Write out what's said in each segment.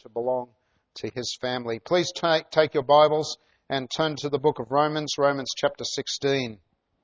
to belong to His family. Please take your Bibles and turn to the book of Romans, Romans chapter 16.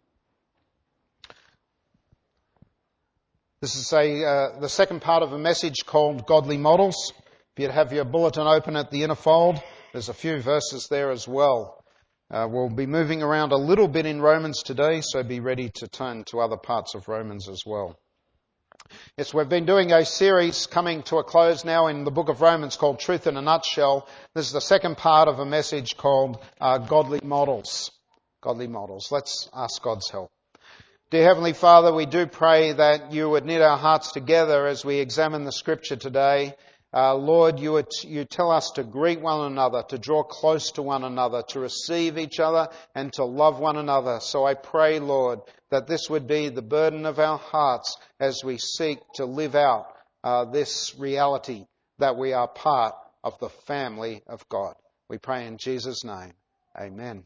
This is the second part of a message called Godly Models. If you'd have your bulletin open at the inner fold, there's a few verses there as well. We'll be moving around a little bit in Romans today, so be ready to turn to other parts of Romans as well. Yes, we've been doing a series coming to a close now in the book of Romans called Truth in a Nutshell. This is the second part of a message called Godly Models. Godly Models. Let's ask God's help. Dear Heavenly Father, we do pray that you would knit our hearts together as we examine the Scripture today. Lord, you tell us to greet one another, to draw close to one another, to receive each other and to love one another. So I pray, Lord, that this would be the burden of our hearts as we seek to live out this reality that we are part of the family of God. We pray in Jesus' name. Amen.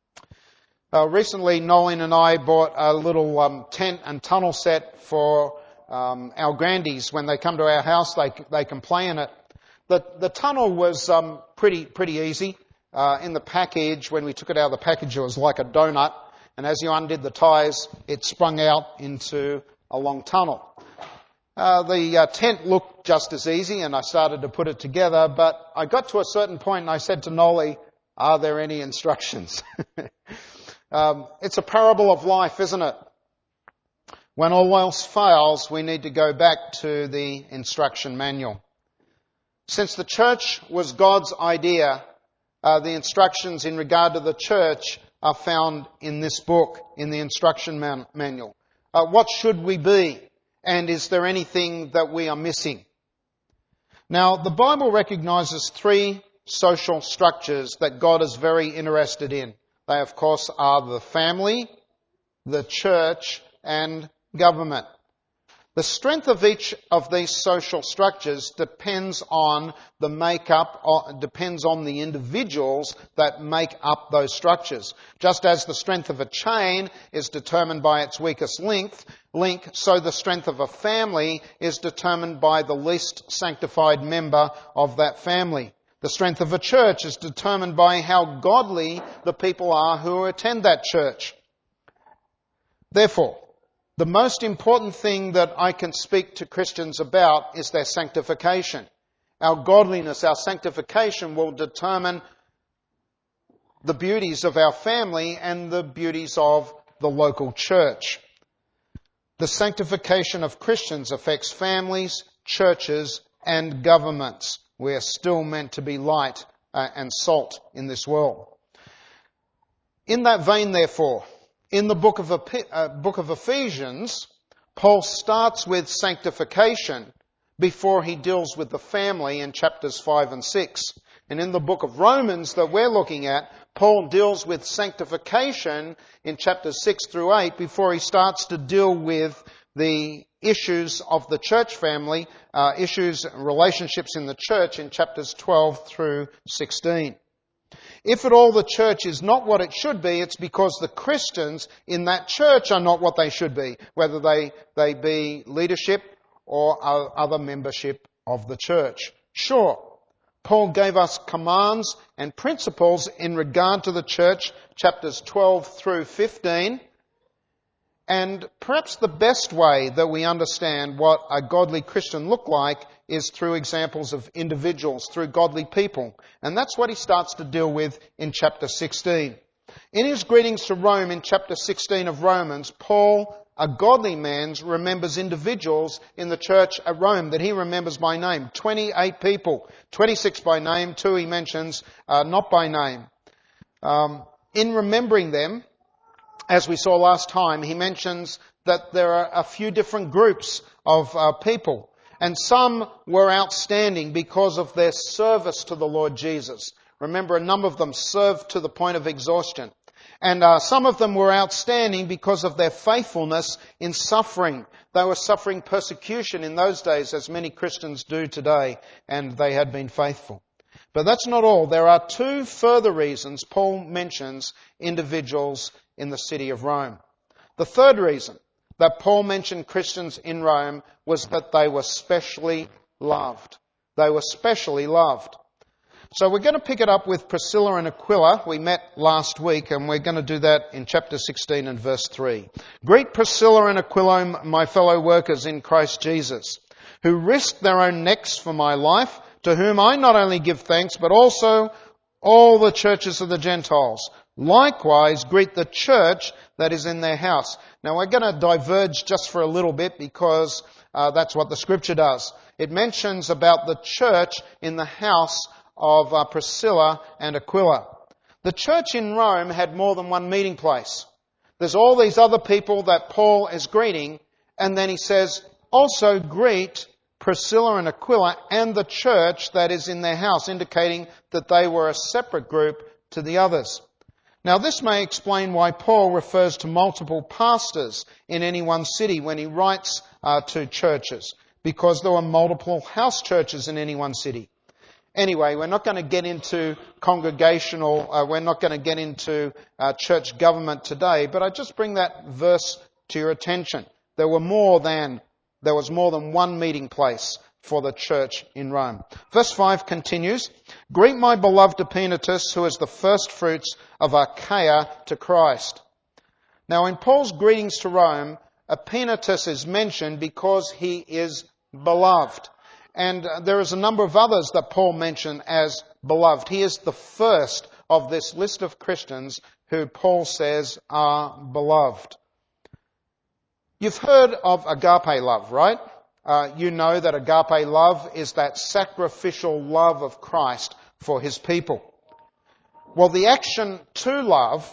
Recently, Nolan and I bought a little tent and tunnel set for our grandies. When they come to our house, they can play in it. The tunnel was pretty easy. In the package, when we took it out of the package, it was like a donut. And as you undid the ties, it sprung out into a long tunnel. The tent looked just as easy, and I started to put it together. But I got to a certain point, and I said to Nolly, "Are there any instructions?" It's a parable of life, isn't it? When all else fails, we need to go back to the instruction manual. Since the church was God's idea, the instructions in regard to the church are found in this book, in the instruction manual. What should we be? And is there anything that we are missing? Now, the Bible recognizes three social structures that God is very interested in. They, of course, are the family, the church, and government. The strength of each of these social structures depends on the makeup, depends on the individuals that make up those structures. Just as the strength of a chain is determined by its weakest link, so the strength of a family is determined by the least sanctified member of that family. The strength of a church is determined by how godly the people are who attend that church. Therefore, the most important thing that I can speak to Christians about is their sanctification. Our godliness, our sanctification will determine the beauties of our family and the beauties of the local church. The sanctification of Christians affects families, churches, and governments. We are still meant to be light and salt in this world. In that vein, therefore, in the book of Ephesians, Paul starts with sanctification before he deals with the family in chapters 5 and 6. And in the book of Romans that we're looking at, Paul deals with sanctification in chapters 6 through 8 before he starts to deal with the issues of the church family, issues and relationships in the church in chapters 12 through 16. If at all the church is not what it should be, it's because the Christians in that church are not what they should be, whether they be leadership or other membership of the church. Sure, Paul gave us commands and principles in regard to the church, chapters 12 through 15. And perhaps the best way that we understand what a godly Christian look like is through examples of individuals, through godly people. And that's what he starts to deal with in chapter 16. In his greetings to Rome in chapter 16 of Romans, Paul, a godly man, remembers individuals in the church at Rome that he remembers by name. 28 people, 26 by name, 2 he mentions not by name. In remembering them, as we saw last time, he mentions that there are a few different groups of people. And some were outstanding because of their service to the Lord Jesus. Remember, a number of them served to the point of exhaustion. And some of them were outstanding because of their faithfulness in suffering. They were suffering persecution in those days, as many Christians do today, and they had been faithful. But that's not all. There are two further reasons Paul mentions individuals in the city of Rome. The third reason that Paul mentioned Christians in Rome was that they were specially loved. They were specially loved. So we're going to pick it up with Priscilla and Aquila. We met last week, and we're going to do that in chapter 16 and verse 3. Greet Priscilla and Aquila, my fellow workers in Christ Jesus, who risked their own necks for my life, to whom I not only give thanks, but also all the churches of the Gentiles. Likewise, greet the church that is in their house. Now we're going to diverge just for a little bit because that's what the scripture does. It mentions about the church in the house of Priscilla and Aquila. The church in Rome had more than one meeting place. There's all these other people that Paul is greeting, and then he says, also greet Priscilla and Aquila and the church that is in their house, indicating that they were a separate group to the others. Now this may explain why Paul refers to multiple pastors in any one city when he writes to churches, because there were multiple house churches in any one city. Anyway, we're not going to get into we're not going to get into church government today, but I just bring that verse to your attention. There was more than one meeting place for the church in Rome. Verse 5 continues, greet my beloved Epaenetus, who is the first fruits of Achaia to Christ. Now in Paul's greetings to Rome, Epaenetus is mentioned because he is beloved. And there is a number of others that Paul mentioned as beloved. He is the first of this list of Christians who Paul says are beloved. You've heard of agape love, right? You know that agape love is that sacrificial love of Christ for his people. Well, the action to love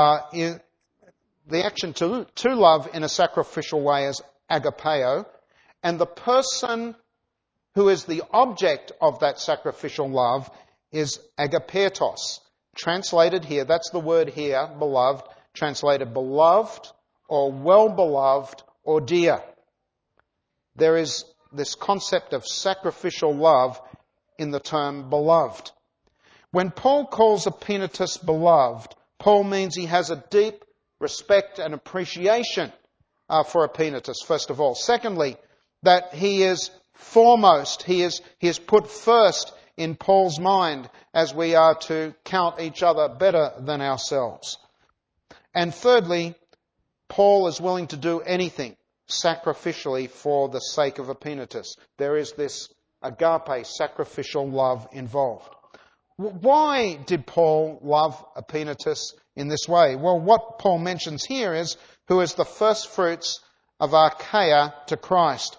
in a sacrificial way is agapeo, and the person who is the object of that sacrificial love is agapetos. Translated here, that's the word here, beloved, translated beloved or well-beloved or dear. There is this concept of sacrificial love in the term beloved. When Paul calls Epaenetus beloved, Paul means he has a deep respect and appreciation for Epaenetus, first of all. Secondly, that he is foremost. He is put first in Paul's mind as we are to count each other better than ourselves. And thirdly, Paul is willing to do anything sacrificially for the sake of Epaenetus. There is this agape, sacrificial love involved. Why did Paul love Epaenetus in this way? Well, what Paul mentions here is who is the first fruits of Achaia to Christ.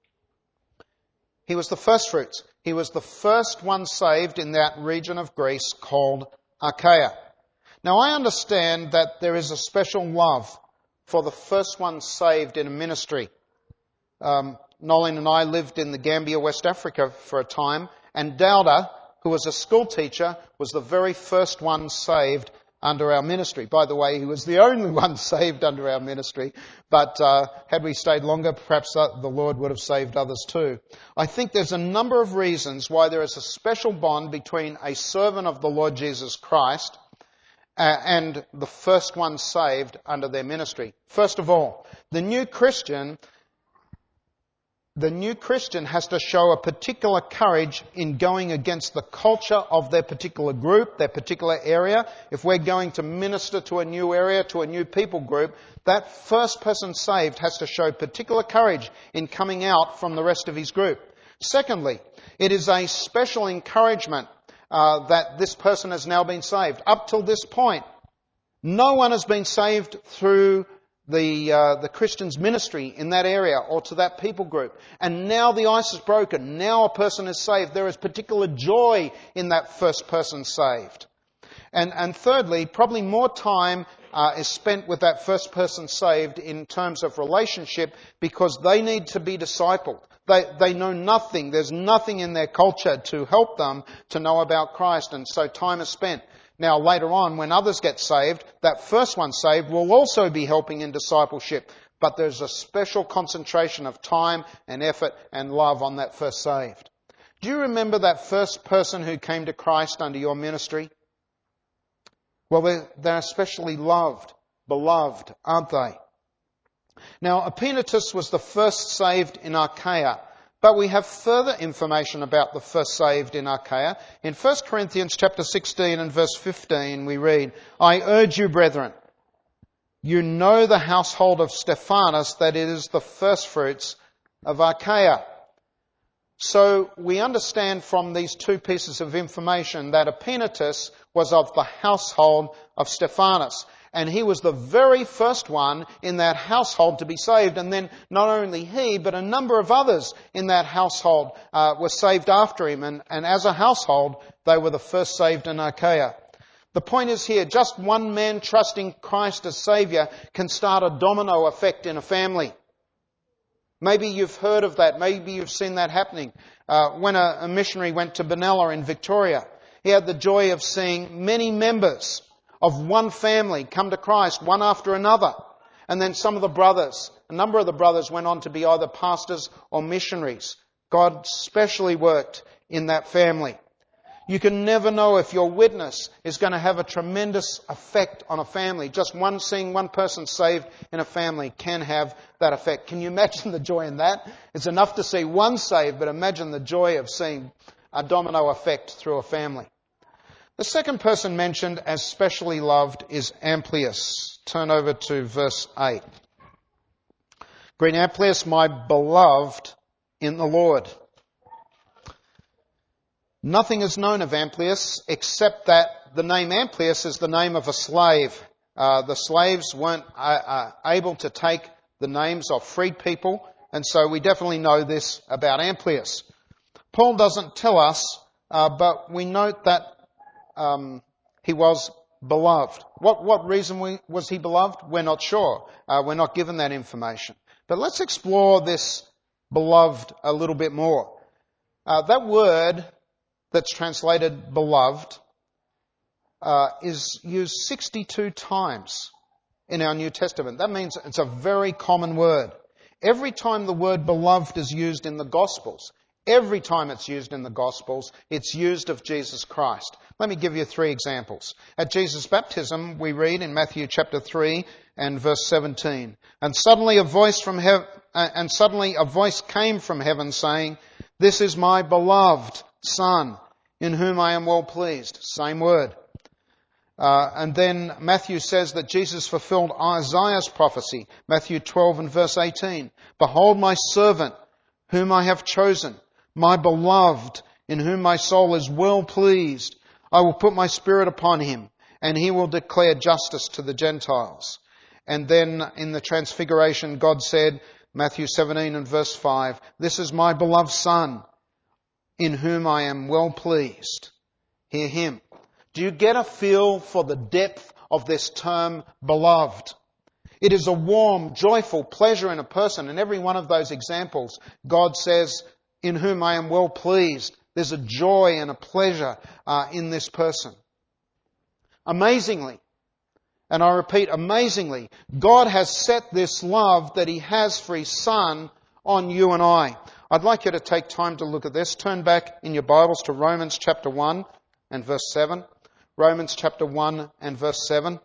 He was the first fruits. He was the first one saved in that region of Greece called Achaia. Now I understand that there is a special love for the first one saved in a ministry. Nolene and I lived in the Gambia, West Africa for a time, and Dowda, who was a school teacher, was the very first one saved under our ministry. By the way, he was the only one saved under our ministry, but had we stayed longer, perhaps the Lord would have saved others too. I think there's a number of reasons why there is a special bond between a servant of the Lord Jesus Christ and the first one saved under their ministry. First of all, the new Christian has to show a particular courage in going against the culture of their particular group, their particular area. If we're going to minister to a new area, to a new people group, that first person saved has to show particular courage in coming out from the rest of his group. Secondly, it is a special encouragement that this person has now been saved. Up till this point, no one has been saved through the Christian's ministry in that area or to that people group. And now the ice is broken. Now a person is saved. There is particular joy in that first person saved. And thirdly, probably more time is spent with that first person saved in terms of relationship because they need to be discipled. They know nothing. There's nothing in their culture to help them to know about Christ, and so time is spent. Now later on, when others get saved, that first one saved will also be helping in discipleship. But there's a special concentration of time and effort and love on that first saved. Do you remember that first person who came to Christ under your ministry? Well, they're especially loved, beloved, aren't they? Now, Epaenetus was the first saved in Achaia, But we have further information about the first saved in Achaia. In 1 Corinthians chapter 16 and verse 15 we read, I urge you, brethren, you know the household of Stephanas, that it is the firstfruits of Achaia. So we understand from these two pieces of information that Epaenetus was of the household of Stephanas. And he was the very first one in that household to be saved. And then not only he, but a number of others in that household were saved after him. And as a household, they were the first saved in Achaia. The point is here, just one man trusting Christ as Saviour can start a domino effect in a family. Maybe you've heard of that. Maybe you've seen that happening. When a missionary went to Benalla in Victoria, he had the joy of seeing many members of one family come to Christ, one after another. And then a number of the brothers went on to be either pastors or missionaries. God specially worked in that family. You can never know if your witness is going to have a tremendous effect on a family. Just seeing one person saved in a family can have that effect. Can you imagine the joy in that? It's enough to see one saved, but imagine the joy of seeing a domino effect through a family. The second person mentioned as specially loved is Amplias. Turn over to verse 8. Greet Amplias, my beloved in the Lord. Nothing is known of Amplias except that the name Amplias is the name of a slave. The slaves weren't able to take the names of freed people, and so we definitely know this about Amplias. Paul doesn't tell us, but we note that he was beloved. What reason was he beloved? We're not sure. We're not given that information. But let's explore this beloved a little bit more. That word that's translated beloved is used 62 times in our New Testament. That means it's a very common word. Every time the word beloved is used in the Gospels, it's used of Jesus Christ. Let me give you 3 examples. At Jesus' baptism, we read in Matthew chapter 3 and verse 17, and suddenly a voice came from heaven saying, "This is my beloved Son, in whom I am well pleased." Same word. And then Matthew says that Jesus fulfilled Isaiah's prophecy. Matthew 12 and verse 18. "Behold my servant, whom I have chosen, my beloved, in whom my soul is well pleased. I will put my spirit upon him, and he will declare justice to the Gentiles." And then in the Transfiguration, God said, Matthew 17 and verse 5, "This is my beloved Son, in whom I am well pleased." Hear him. Do you get a feel for the depth of this term beloved? It is a warm, joyful pleasure in a person. In every one of those examples, God says, "In whom I am well pleased." There's a joy and a pleasure in this person. Amazingly, and I repeat, amazingly, God has set this love that He has for His Son on you and I. I'd like you to take time to look at this. Turn back in your Bibles to Romans chapter 1 and verse 7. Romans chapter 1 and verse 7.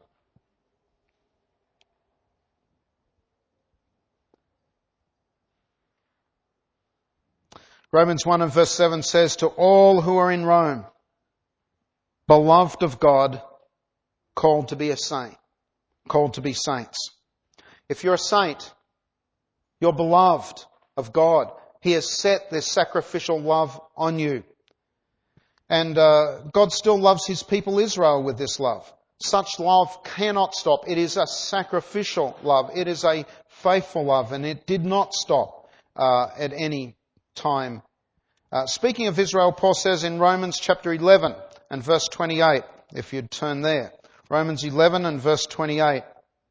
Romans 1 and verse 7 says, "To all who are in Rome, beloved of God, called to be a saint," called to be saints. If you're a saint, you're beloved of God. He has set this sacrificial love on you. And God still loves His people Israel with this love. Such love cannot stop. It is a sacrificial love. It is a faithful love, and it did not stop at any time. Speaking of Israel, Paul says in Romans chapter 11 and verse 28, if you'd turn there. Romans 11 and verse 28.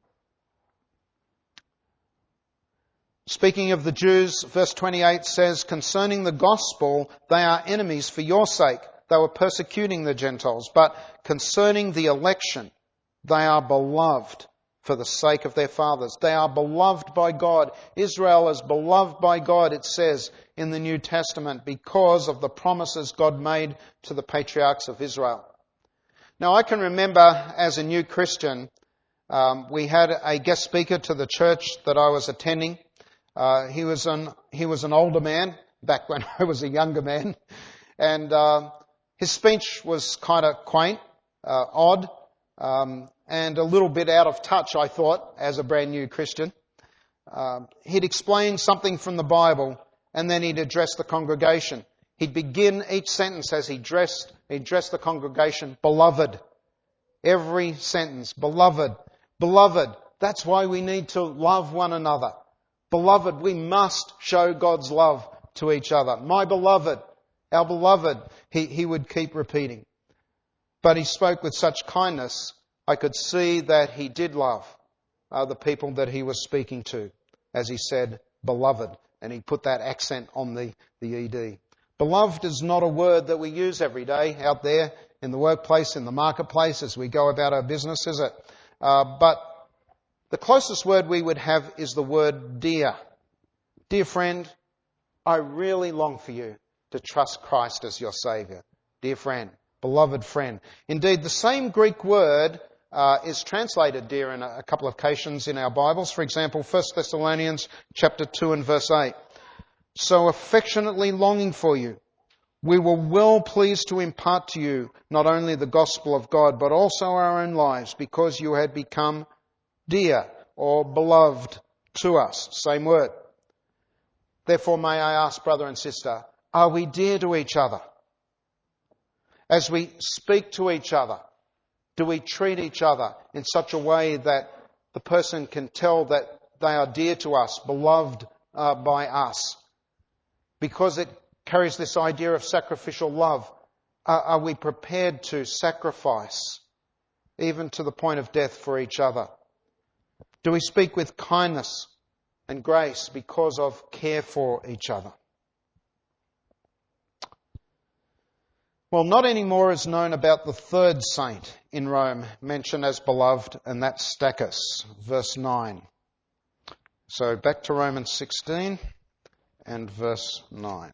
Speaking of the Jews, verse 28 says, "Concerning the gospel, they are enemies for your sake. They were persecuting the Gentiles. But concerning the election, they are beloved for the sake of their fathers." They are beloved by God. Israel is beloved by God, it says in the New Testament, because of the promises God made to the patriarchs of Israel. Now, I can remember as a new Christian, we had a guest speaker to the church that I was attending. He was an older man, back when I was a younger man. And his speech was kind of quaint, odd, and a little bit out of touch, I thought, as a brand new Christian. He'd explain something from the Bible, and then he'd address the congregation. He'd begin each sentence as he addressed the congregation, beloved. Every sentence, beloved, beloved. That's why we need to love one another. Beloved, we must show God's love to each other. My beloved, our beloved, he would keep repeating. But he spoke with such kindness, I could see that he did love the people that he was speaking to, as he said, beloved. And he put that accent on the ED. Beloved is not a word that we use every day out there in the workplace, in the marketplace, as we go about our business, is it? But the closest word we would have is the word dear. Dear friend, I really long for you to trust Christ as your Saviour. Dear friend, beloved friend. Indeed, the same Greek word is translated dear in a couple of occasions in our Bibles. For example, 1 Thessalonians chapter 2 and verse 8. So affectionately longing for you, we were well pleased to impart to you not only the gospel of God, but also our own lives, because you had become dear or beloved to us. Same word. Therefore, may I ask, brother and sister, are we dear to each other? As we speak to each other, do we treat each other in such a way that the person can tell that they are dear to us, beloved by us? Because it carries this idea of sacrificial love. Are we prepared to sacrifice, even to the point of death, for each other? Do we speak with kindness and grace because of care for each other? Well, not anymore is known about the third saint in Rome mentioned as beloved, and that's Stachys, verse 9. So back to Romans 16 and verse 9.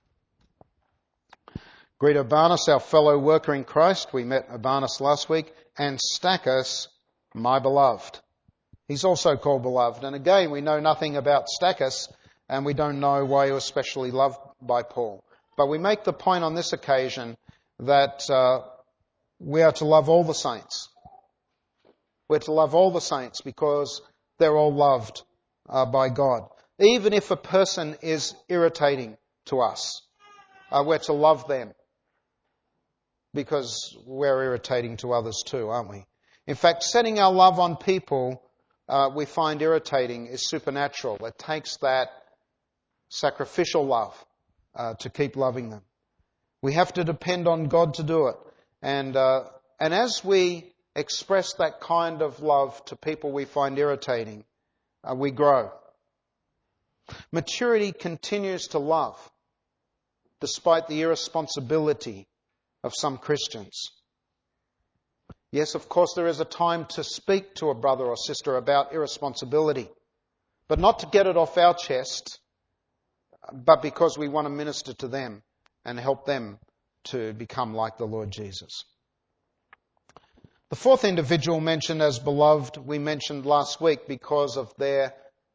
Greet Urbanus, our fellow worker in Christ. We met Urbanus last week. And Stachys, my beloved. He's also called beloved. And again, we know nothing about Stachys, and we don't know why he was especially loved by Paul. But we make the point on this occasion that we are to love all the saints. We're to love all the saints because they're all loved by God. Even if a person is irritating to us, we're to love them because we're irritating to others too, aren't we? In fact, setting our love on people we find irritating is supernatural. It takes that sacrificial love to keep loving them. We have to depend on God to do it. And as we express that kind of love to people we find irritating, we grow. Maturity continues to love, despite the irresponsibility of some Christians. Yes, of course, there is a time to speak to a brother or sister about irresponsibility, but not to get it off our chest, but because we want to minister to them and help them to become like the Lord Jesus. The fourth individual mentioned as beloved, we mentioned last week because of their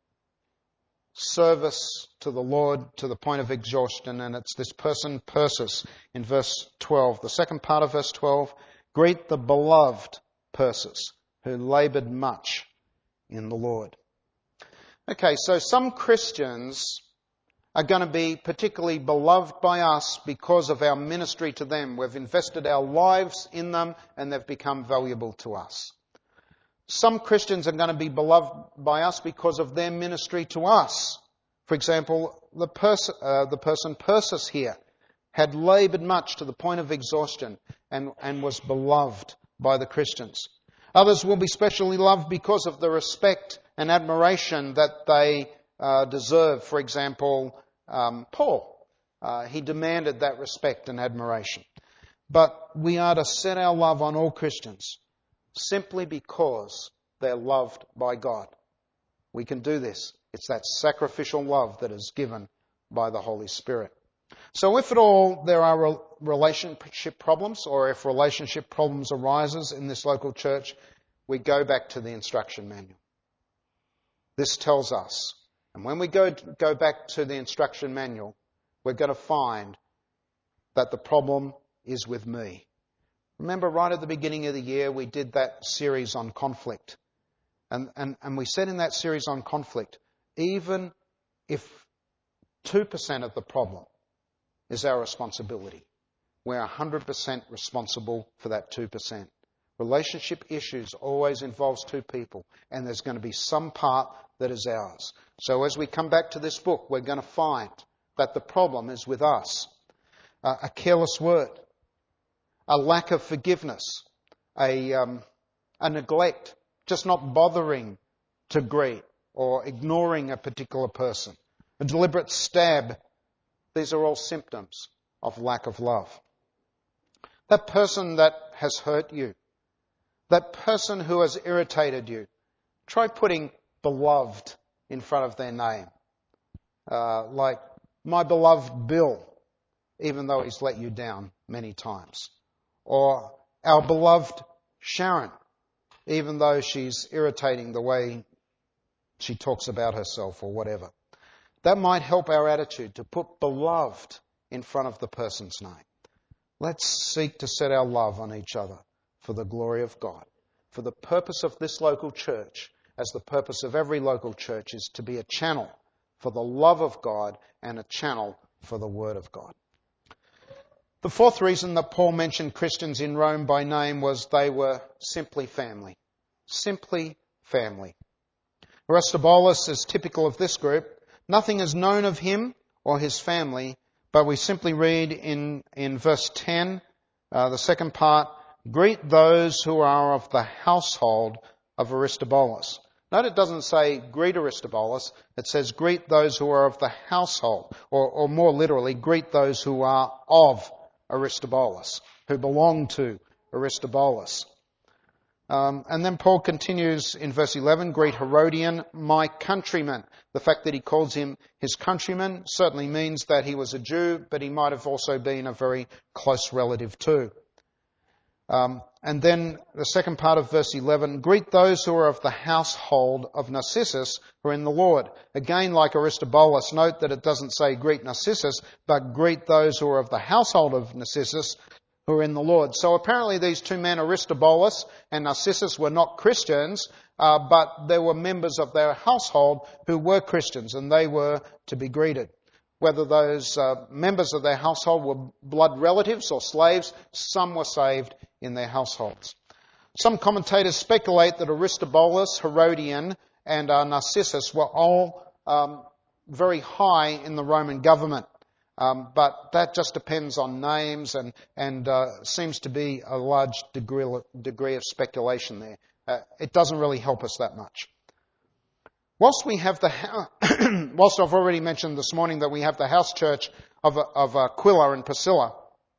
service to the Lord to the point of exhaustion, and it's this person Persis in verse 12. The second part of verse 12, greet the beloved Persis, who laboured much in the Lord. Okay, so some Christians are going to be particularly beloved by us because of our ministry to them. We've invested our lives in them and they've become valuable to us. Some Christians are going to be beloved by us because of their ministry to us. For example, the person Persis here had laboured much to the point of exhaustion and was beloved by the Christians. Others will be specially loved because of the respect and admiration that they deserve. For example, Paul. He demanded that respect and admiration. But we are to set our love on all Christians simply because they're loved by God. We can do this. It's that sacrificial love that is given by the Holy Spirit. So if at all there are relationship problems, or if relationship problems arises in this local church, we go back to the instruction manual. This tells us, and when we go back to the instruction manual, we're going to find that the problem is with me. Remember, right at the beginning of the year, we did that series on conflict. And we said in that series on conflict, even if 2% of the problem is our responsibility, we're 100% responsible for that 2%. Relationship issues always involves two people, and there's going to be some part that is ours. So as we come back to this book, we're going to find that the problem is with us. A careless word, a lack of forgiveness, a neglect, just not bothering to greet or ignoring a particular person, a deliberate stab. These are all symptoms of lack of love. That person that has hurt you, that person who has irritated you, try putting beloved in front of their name. Like, my beloved Bill, even though he's let you down many times. Or our beloved Sharon, even though she's irritating the way she talks about herself or whatever. That might help our attitude to put beloved in front of the person's name. Let's seek to set our love on each other for the glory of God. For the purpose of this local church, as the purpose of every local church, is to be a channel for the love of God and a channel for the Word of God. The fourth reason that Paul mentioned Christians in Rome by name was they were simply family. Simply family. Aristobulus is typical of this group. Nothing is known of him or his family, but we simply read in verse 10, the second part, greet those who are of the household of Aristobulus. Note it doesn't say greet Aristobulus, it says greet those who are of the household, or more literally, greet those who are of Aristobulus, who belong to Aristobulus. And then Paul continues in verse 11, greet Herodian, my countryman. The fact that he calls him his countryman certainly means that he was a Jew, but he might have also been a very close relative too. And then the second part of verse 11, greet those who are of the household of Narcissus who are in the Lord. Again, like Aristobulus, note that it doesn't say greet Narcissus, but greet those who are of the household of Narcissus who are in the Lord. So apparently these two men, Aristobulus and Narcissus, were not Christians, but they were members of their household who were Christians, and they were to be greeted. Whether those members of their household were blood relatives or slaves, some were saved in their households. Some commentators speculate that Aristobulus, Herodian, and Narcissus were all very high in the Roman government. But that just depends on names and seems to be a large degree of speculation there. It doesn't really help us that much. Whilst I've already mentioned this morning that we have the house church of Aquila and Priscilla,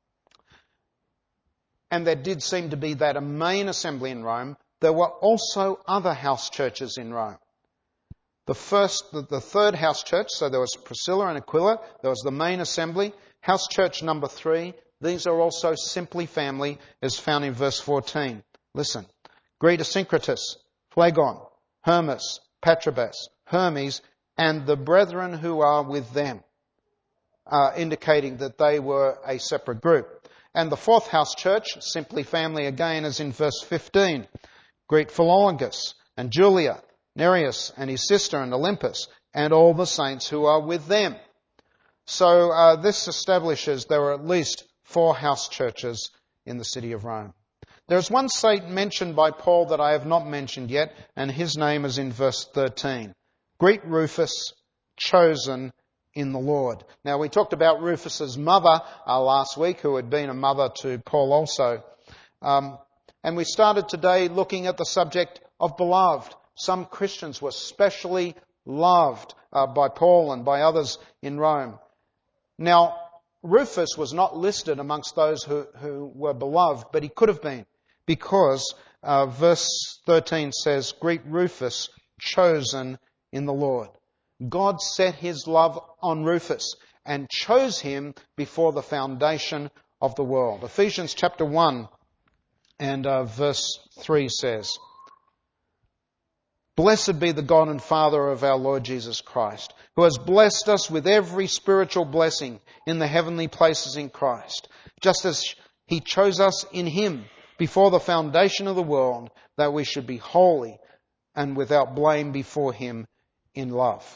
and there did seem to be that a main assembly in Rome, there were also other house churches in Rome. The third house church, so there was Priscilla and Aquila, there was the main assembly. House church number 3, these are also simply family, as found in verse 14. Listen, greet Asyncritus, Phlegon, Hermas, Patrobas, Hermes, and the brethren who are with them, indicating that they were a separate group. And the fourth house church, simply family again, is in verse 15. Greet Philologus and Julia, Nereus and his sister and Olympus, and all the saints who are with them. So this establishes there are at least 4 house churches in the city of Rome. There's one saint mentioned by Paul that I have not mentioned yet, and his name is in verse 13. Greet Rufus, chosen in the Lord. Now, we talked about Rufus's mother last week, who had been a mother to Paul also. And we started today looking at the subject of beloved. Some Christians were specially loved by Paul and by others in Rome. Now, Rufus was not listed amongst those who were beloved, but he could have been, because verse 13 says, greet Rufus, chosen in the Lord. God set his love on Rufus and chose him before the foundation of the world. Ephesians chapter 1 and verse 3 says, Blessed be the God and Father of our Lord Jesus Christ, who has blessed us with every spiritual blessing in the heavenly places in Christ, just as He chose us in Him before the foundation of the world, that we should be holy and without blame before Him in love.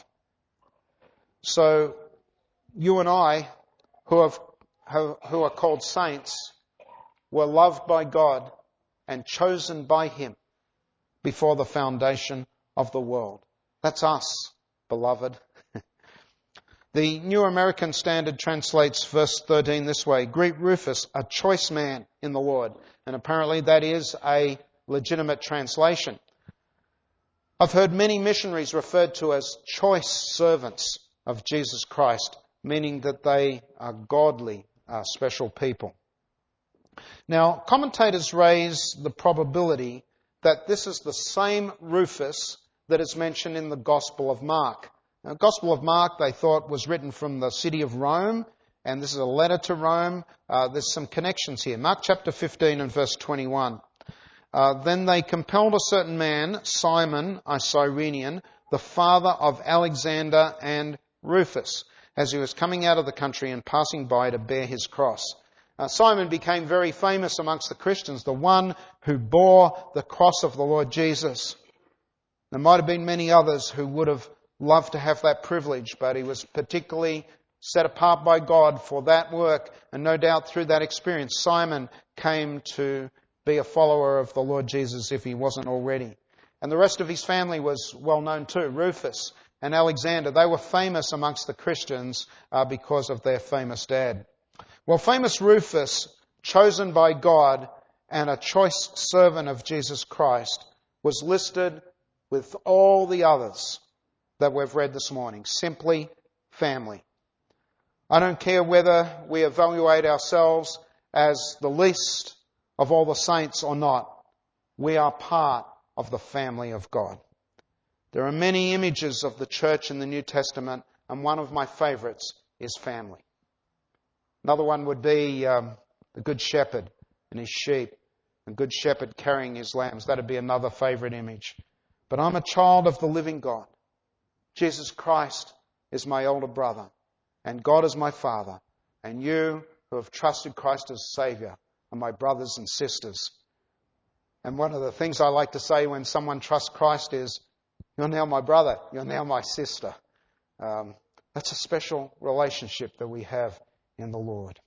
So, you and I, who are called saints, were loved by God and chosen by Him before the foundation of the world. That's us, beloved. The New American Standard translates verse 13 this way: "Greet Rufus, a choice man in the Lord." And apparently that is a legitimate translation. I've heard many missionaries referred to as choice servants of Jesus Christ, meaning that they are godly, special people. Now, commentators raise the probability that this is the same Rufus that is mentioned in the Gospel of Mark. Now, the Gospel of Mark, they thought, was written from the city of Rome, and this is a letter to Rome. There's some connections here. Mark chapter 15 and verse 21. Then they compelled a certain man, Simon, a Cyrenian, the father of Alexander and Rufus, as he was coming out of the country and passing by to bear his cross. Simon became very famous amongst the Christians, the one who bore the cross of the Lord Jesus. There might have been many others who would have loved to have that privilege, but he was particularly set apart by God for that work, and no doubt through that experience, Simon came to be a follower of the Lord Jesus if he wasn't already. And the rest of his family was well known too. Rufus and Alexander, they were famous amongst the Christians because of their famous dad. Well, famous Rufus, chosen by God and a choice servant of Jesus Christ, was listed with all the others that we've read this morning. Simply family. I don't care whether we evaluate ourselves as the least of all the saints or not. We are part of the family of God. There are many images of the church in the New Testament, and one of my favourites is family. Another one would be the Good Shepherd and his sheep, the Good Shepherd carrying his lambs. That would be another favourite image. But I'm a child of the living God. Jesus Christ is my older brother, and God is my Father, and you who have trusted Christ as Saviour are my brothers and sisters. And one of the things I like to say when someone trusts Christ is, "You're now my brother, you're now my sister." That's a special relationship that we have in the Lord.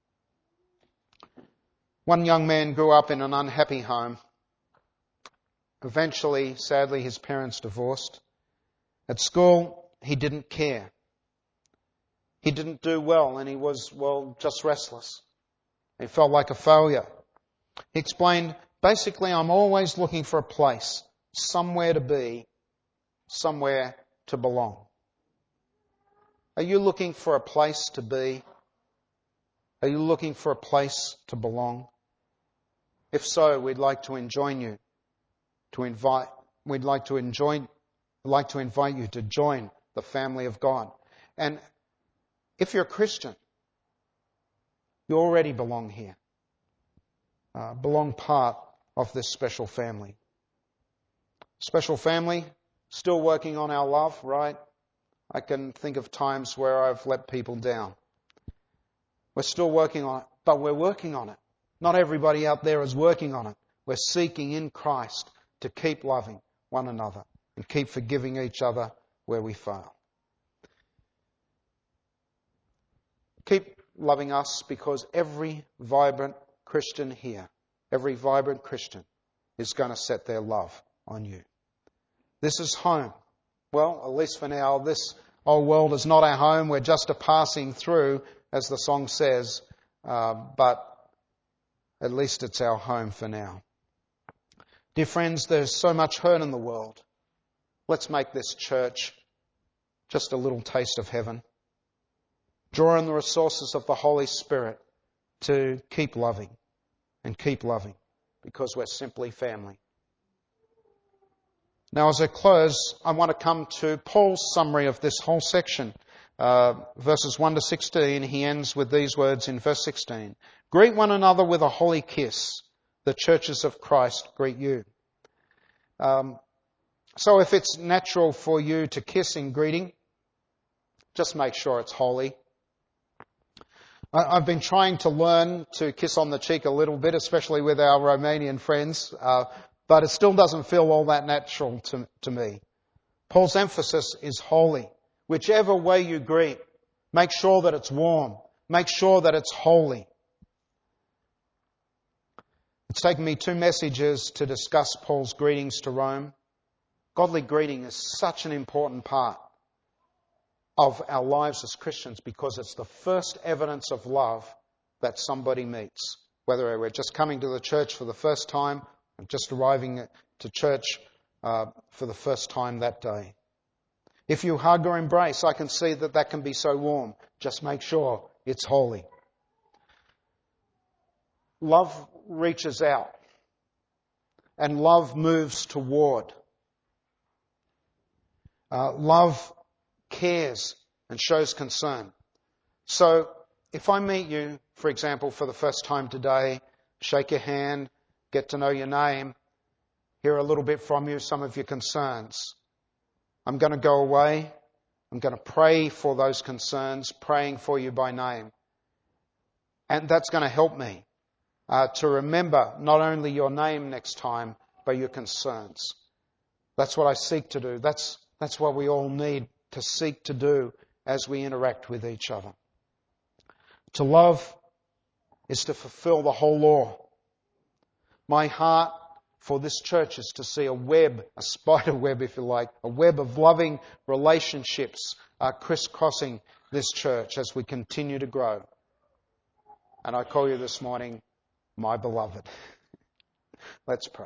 One young man grew up in an unhappy home. Eventually, sadly, his parents divorced. At school, he didn't care. He didn't do well, and he was, just restless. He felt like a failure. He explained, basically, I'm always looking for a place, somewhere to be, somewhere to belong. Are you looking for a place to be? Are you looking for a place to belong? If so, we'd like to invite you to join the family of God. And if you're a Christian, you already belong here. Belong part of this special family. Special family, still working on our love, right? I can think of times where I've let people down. We're still working on it, but we're working on it. Not everybody out there is working on it. We're seeking in Christ to keep loving one another and keep forgiving each other where we fail. Keep loving us, because every vibrant Christian here, every vibrant Christian is going to set their love on you. This is home. Well, at least for now, this old world is not our home. We're just a passing through, as the song says, but at least it's our home for now. Dear friends, there's so much hurt in the world. Let's make this church just a little taste of heaven. Draw on the resources of the Holy Spirit to keep loving and keep loving, because we're simply family. Now, as I close, I want to come to Paul's summary of this whole section. Verses 1 to 16, he ends with these words in verse 16. Greet one another with a holy kiss. The churches of Christ greet you. So if it's natural for you to kiss in greeting, just make sure it's holy. I've been trying to learn to kiss on the cheek a little bit, especially with our Romanian friends, but it still doesn't feel all that natural to me. Paul's emphasis is holy. Whichever way you greet, make sure that it's warm. Make sure that it's holy. It's taken me 2 messages to discuss Paul's greetings to Rome. Godly greeting is such an important part of our lives as Christians because it's the first evidence of love that somebody meets. Whether we're just coming to the church for the first time or just arriving to church for the first time that day. If you hug or embrace, I can see that can be so warm. Just make sure it's holy. Love reaches out and love moves toward. Love cares and shows concern. So if I meet you, for example, for the first time today, shake your hand, get to know your name, hear a little bit from you, some of your concerns, I'm going to go away. I'm going to pray for those concerns, praying for you by name. And that's going to help me to remember not only your name next time, but your concerns. That's what I seek to do. That's what we all need to seek to do as we interact with each other. To love is to fulfill the whole law. My heart for this church is to see a web, a spider web if you like, a web of loving relationships crisscrossing this church as we continue to grow. And I call you this morning, my beloved. Let's pray.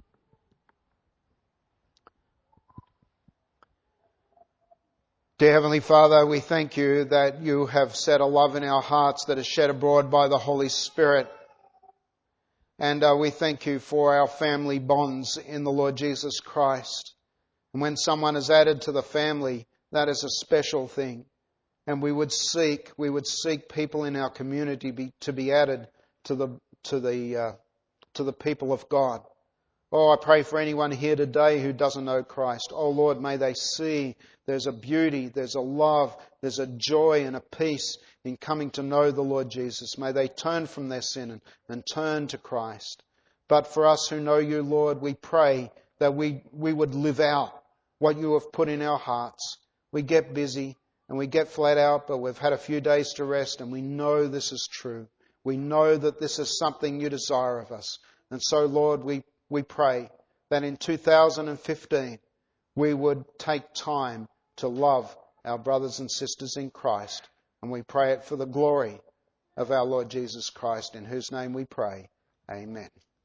Dear Heavenly Father, we thank you that you have set a love in our hearts that is shed abroad by the Holy Spirit. And we thank you for our family bonds in the Lord Jesus Christ. And when someone is added to the family, that is a special thing. And we would seek people in our community to be added to the people of God. Oh, I pray for anyone here today who doesn't know Christ. Oh Lord, may they see there's a beauty, there's a love, there's a joy and a peace in coming to know the Lord Jesus. May they turn from their sin and turn to Christ. But for us who know you, Lord, we pray that we would live out what you have put in our hearts. We get busy and we get flat out, but we've had a few days to rest and we know this is true. We know that this is something you desire of us. And so, Lord, we pray that in 2015 we would take time to love our brothers and sisters in Christ. And we pray it for the glory of our Lord Jesus Christ, in whose name we pray. Amen.